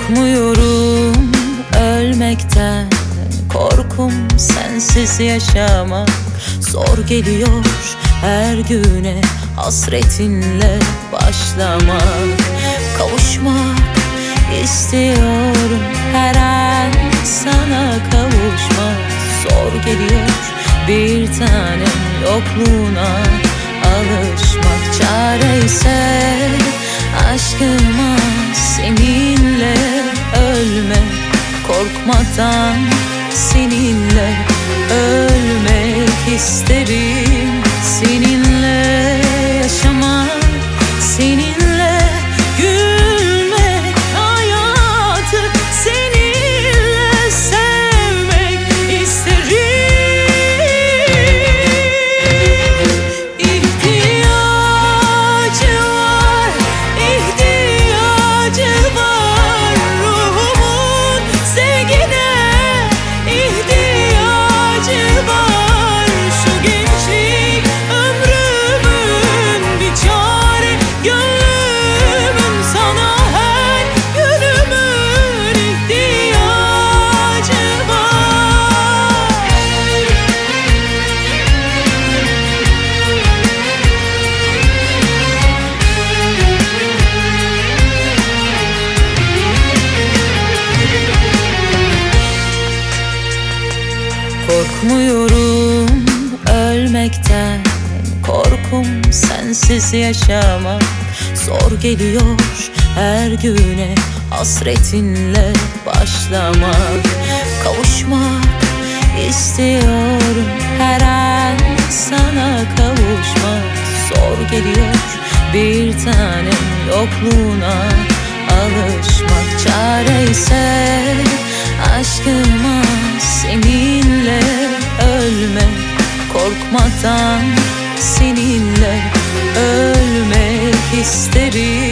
Korkmuyorum ölmekten, korkum sensiz yaşamak. Zor geliyor her güne hasretinle başlamak. Kavuşmak istiyorum her an sana kavuşmak. Zor geliyor bir tanem yokluğuna alışmak. Çare ise aşkıma seninle ölmek, korkmadan seninle ölmek isterim. Seninle yaşamak, seninle gülmek, hayatı seninle sevmek isterim. İhtiyacı var, ihtiyacı var ruhumun sevgine, ihtiyacı var. Şu gençlik ömrümün bir çare, gönlümün sana her günümün ihtiyacı var. Korkmuyorum ölmekten, korkum sensiz yaşamak. Zor geliyor her güne hasretinle başlamak. Kavuşmak istiyorum her an sana kavuşmak. Zor geliyor bir tanem yokluğuna alışmak. Çare ise aşkıma seninle ölmek, korkmadan seninle ölmek isterim.